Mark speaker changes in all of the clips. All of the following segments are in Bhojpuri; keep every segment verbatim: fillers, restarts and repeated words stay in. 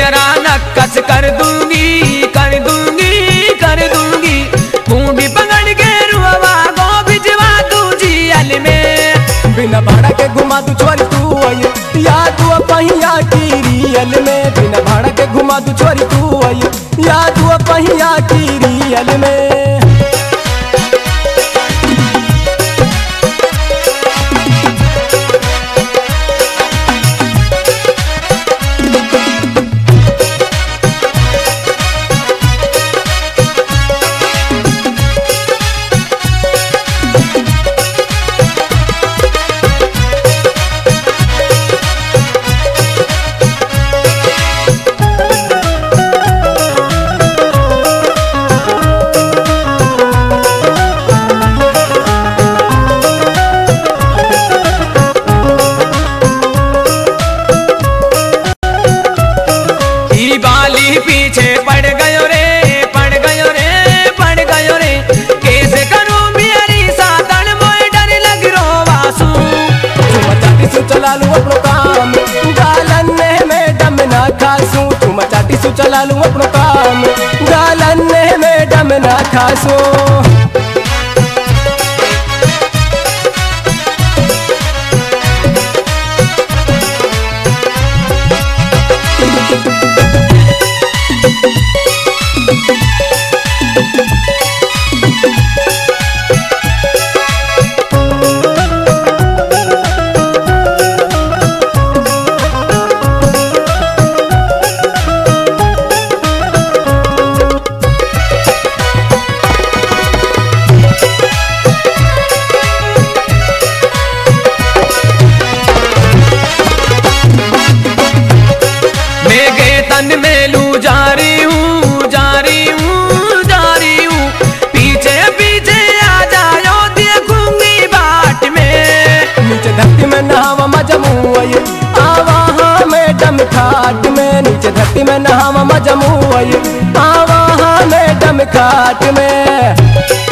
Speaker 1: जियरा नक्कस कर दूंगी कर दूंगी कर दूंगी। मुंडी पकड़ के रुआ गो भिजवा तू जियल में।
Speaker 2: बिना भाड़ा के घुमा तू छोरी तू आई या तू पहिया की रियल में। बिना भाड़ा के घुमा तू छोरी तू आई या तू पहिया की रियल में।
Speaker 1: पीछे पड़ गयो रे पड़ गयो रे पड़ गयो रे। कैसे करूं मेरी साधन मोए डर लग रो वासु।
Speaker 2: तुम चाटी सु चला लूं अपनो काम गालन में दम ना खासूं। तुम चाटी सु चला लूं अपनो काम गालन में दम ना खासूं।
Speaker 1: तन में लू जा रही हूँ जा रही हूँ जा रही हूँ। पीछे पीछे आ जाओ देखूंगी बाट में।
Speaker 2: नीचे धरती में नहावा मजमू आई आवा हाँ मैडम खाट में। नीचे धरती में नहावा मजमू आई आवा हाँ मैडम खाट में।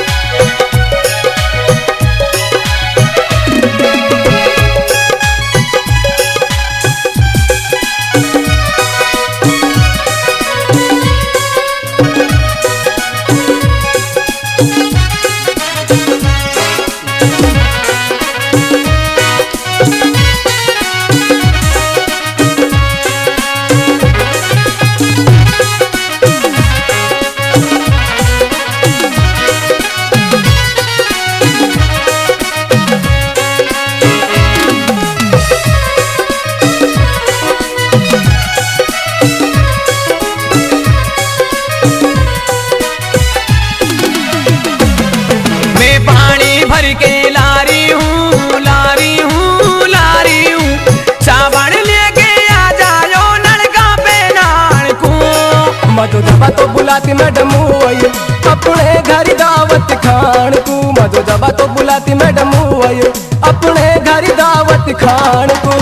Speaker 1: भर के लारी हूँ लारी हूँ लारी हूँ। सावन लेके आ जाओ नलका पे नाल को।
Speaker 2: मधु दबा तो बुलाती मैडम आई अपने घर दावत खान को। मधु दबा तो बुलाती मैडम आई अपने घर दावत खान को।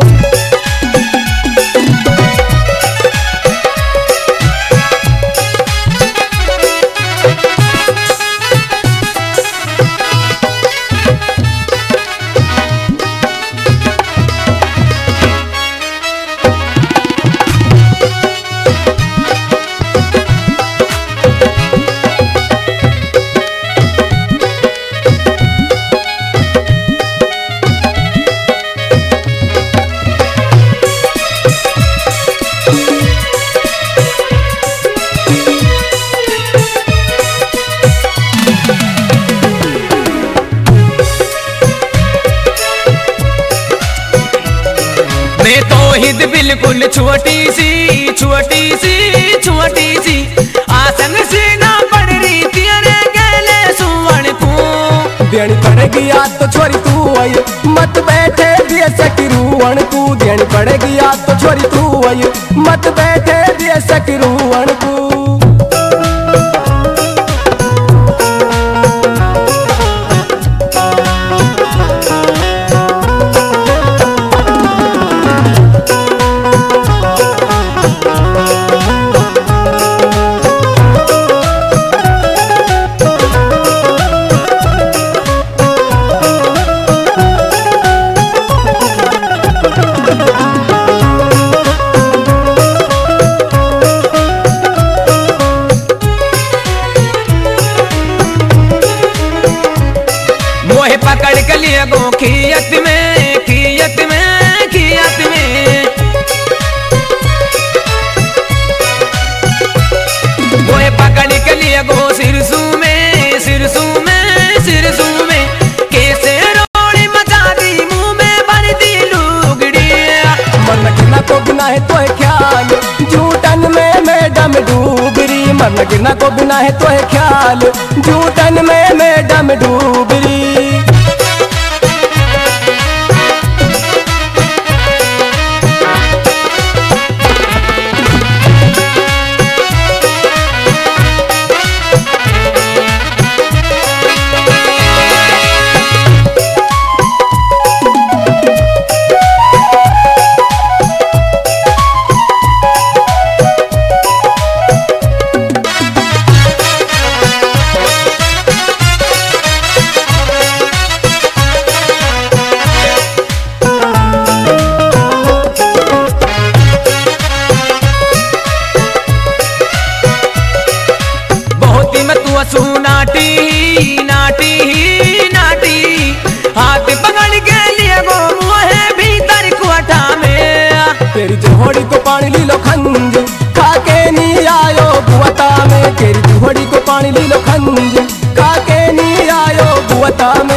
Speaker 1: मैं तो हिद बिल्कुल छोटी सी छोटी सी छोटी सी। आसन से ना पड़ रही तेरे गले सुवन को।
Speaker 2: देनी पड़ेगी याद तो छोरी तू आई मत बैठे दिए सकिरुवन को। देनी पड़ेगी याद तो छोरी तू आई मत बैठे दिए सकिरुवन को। पर न गिरना को बिना है तो है ख्याल, जूठन में मैडम डूबरी।
Speaker 1: सू नाटी नाटी नाटी हाथ पकड़ के लिए गो मुहे भीतर कुआठा में।
Speaker 2: तेरी जोड़ी को पानी ली लो खंज खाके नी आयो बुआता में, तेरी जोड़ी को पानी ली लो खंज खाके नी आयो बुआता में।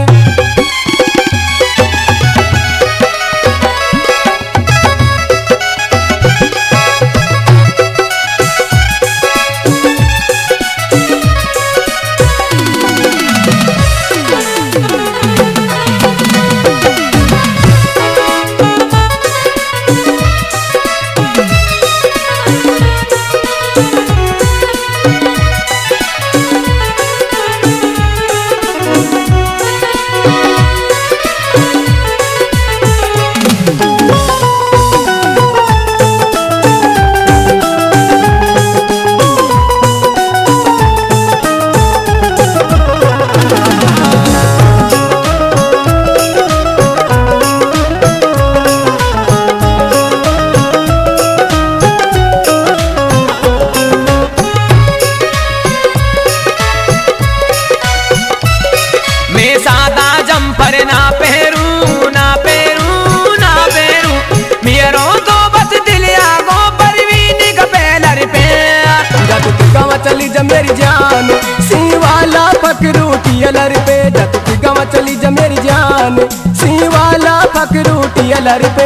Speaker 1: ना पहरू ना पहरू ना पहरू मेरो तो बस दिल आगो परवीन का पैलर पे।
Speaker 2: जब तू गाँव चली जा मेरी जान सी वाला फकरू टियलर पे, जब तू गाँव चली जा मेरी जान सी वाला फकरू टियलर पे।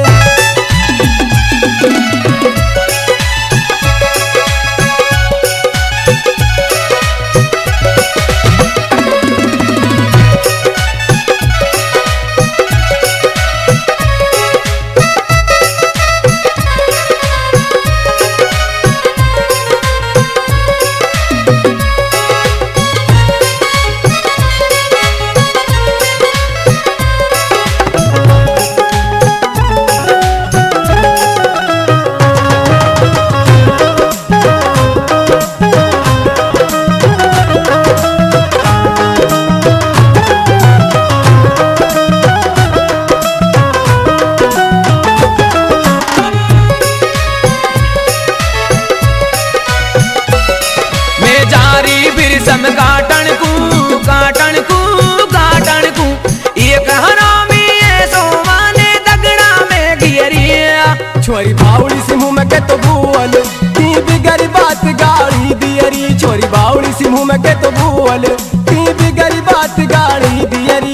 Speaker 1: सम काटन कू काटन कू काटन कू एक हरामी ऐसो माने दगड़ा में गियरिया।
Speaker 2: छोरी बावड़ी से मुँह में के तो भूल ती बिगड़ी बात गाड़ी दियरी, छोरी बावड़ी से मुँह में के तो भूल ती बिगड़ी बात गाड़ी दियरी।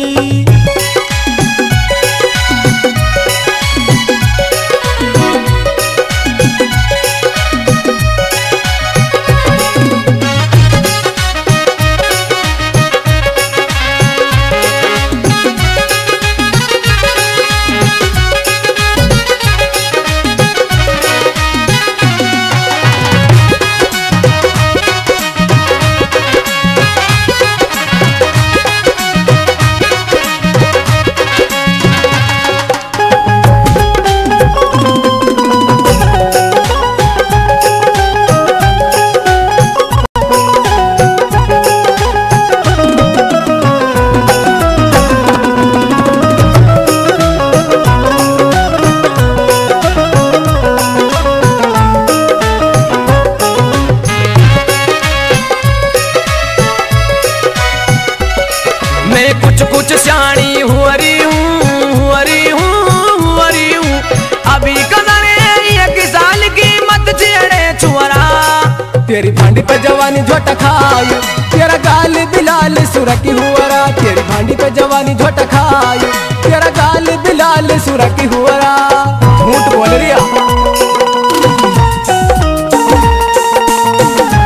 Speaker 1: कुछ कुछ सियाणी हुअरी हूँ हुअरी हूँ हुअरी हूँ अभी कदर एक साल की मत छेड़े छुअरा।
Speaker 2: तेरी भांडी पे जवानी झोटा खाई तेरा गाल बिलाल सुरकी हुअरा, तेरी भांडी पे जवानी झोटा खाई तेरा गाल बिलाल सुरकी हुअरा। झूठ बोल रही है।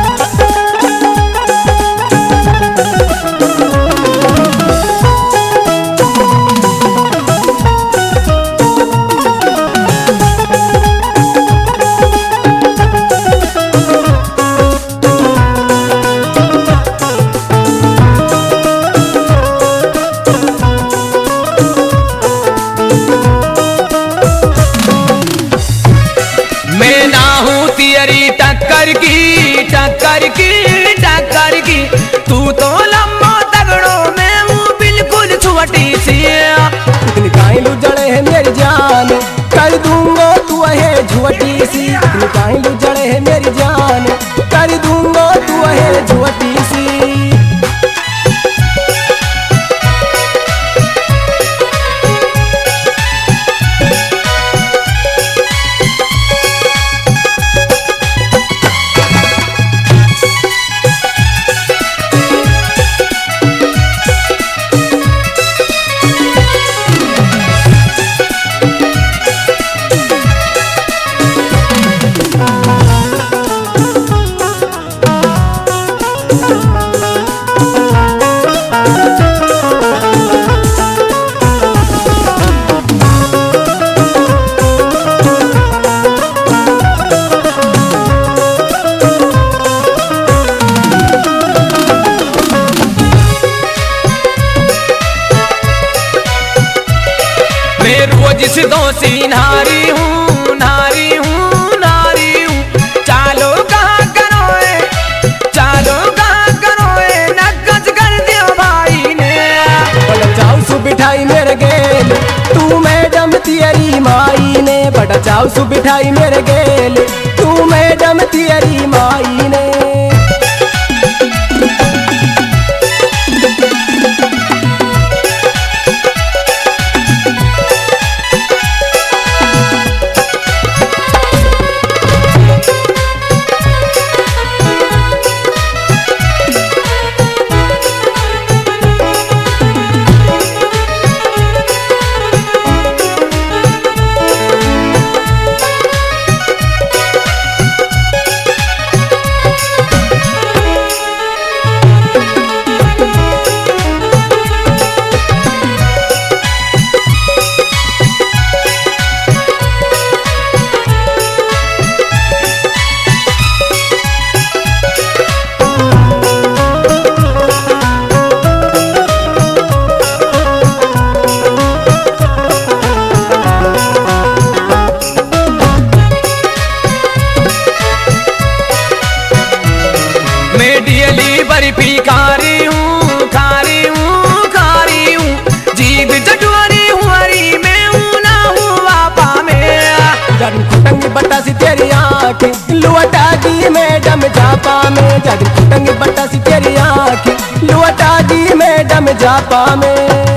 Speaker 1: टक्कर की टक्कर की। तू तो लम्बो तगड़ों में हूँ बिल्कुल छोटी सी।
Speaker 2: इतनी काहे लू जड़े है मेरी जान, कर दूंगा तू है झोटी सी। इतनी काहे लू जड़े है मेरी जान, कर दूंगा तू है झोटी सी।
Speaker 1: मैं रोज से दोषी नारी हूँ नारी हूँ नारी हूँ। चालो कहाँ करोए चालो कहाँ करोए नक्कच कर दियो भाई ने।
Speaker 2: बड़ा चाव सु बिठाई मेरे गेल तू मैडम तेरी माई ने। बड़ा चाव सु बिठाई मेरे गेल तू मैडम तेरी माई ने।
Speaker 1: बर्फी खारी हूँ खारी हूँ खारी हूँ। जीभ चटवारी हुआरी में हूँ ना हूँ वापा में।
Speaker 2: जन कुटंग बट्टा सी तेरी आँखें लुटा दी मैडम जापा में। जन कुटंग बट्टा सी तेरी आँखें लुटा दी मैडम जापा में।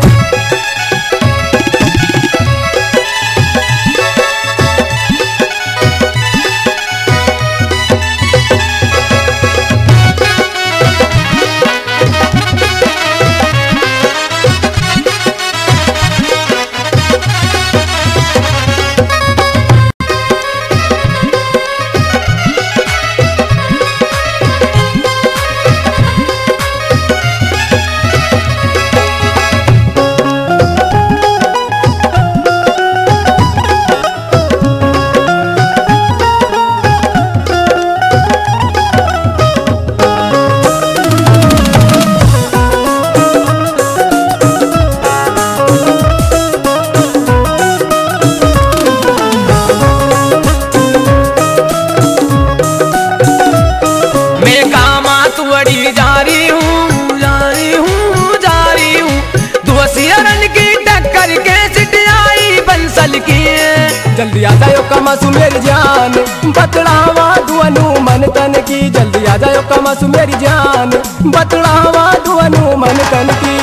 Speaker 1: जा रही हूँ जा रही हूँ जा रही हूँ। दोसियरन की टक्कर के सिट आई बंसल की।
Speaker 2: जल्दी आ जाओ कमासु मेरी जान बतलावा दुअनु मन तन की। जल्दी आ जाओ कमासु मेरी जान बतलावा दुअनु मन तन की।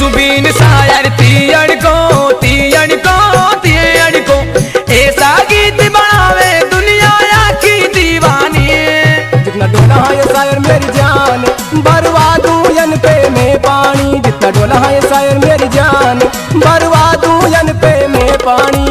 Speaker 1: सुबीन शायर तीयड़ को तीयड़ को तीयड़ को ऐसा गीत बनावे दुनिया की दीवानी।
Speaker 2: जितना डोला है ये शायर मेरी जान बरवा दूं यन पे में पानी। जितना डोला है ये शायर मेरी जान बरवा दूं यन पे में पानी।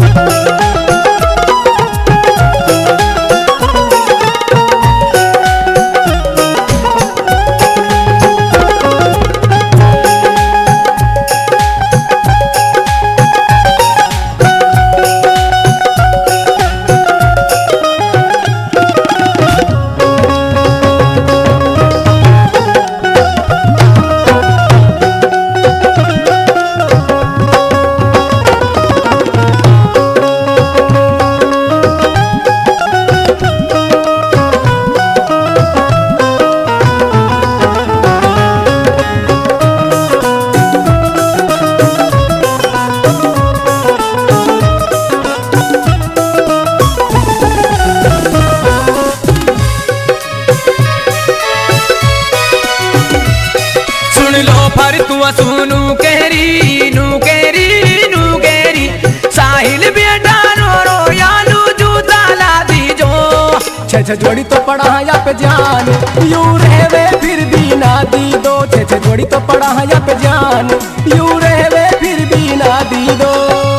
Speaker 1: फर तू सुनू केरी नू केरी नू केरी साहिल बेटा रो रो यालू जूता ला दी जो।
Speaker 2: छे छे जोड़ी तो पड़ा है या पे जान यू रहवे फिर भी ना दी दो। छे छे जोड़ी तो पड़ा है या पे जान यू रहवे फिर भी ना दी दो।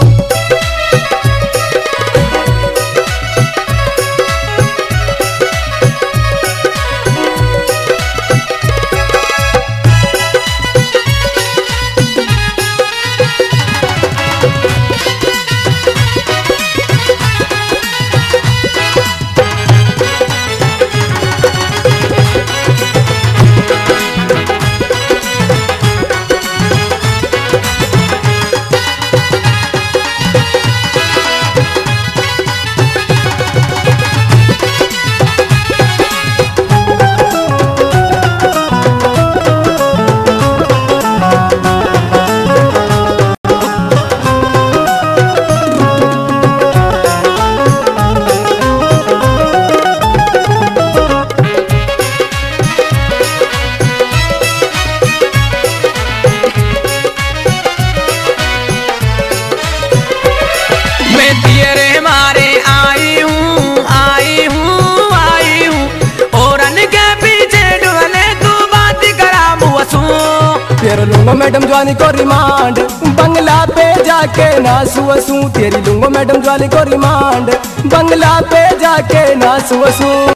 Speaker 2: तेरे लूंगो मैडम ज्वाली को रिमांड बंगला पे जाके ना सुवसू। तेरी लूंगो मैडम ज्वाली को रिमांड बंगला पे जाके ना सुवसू।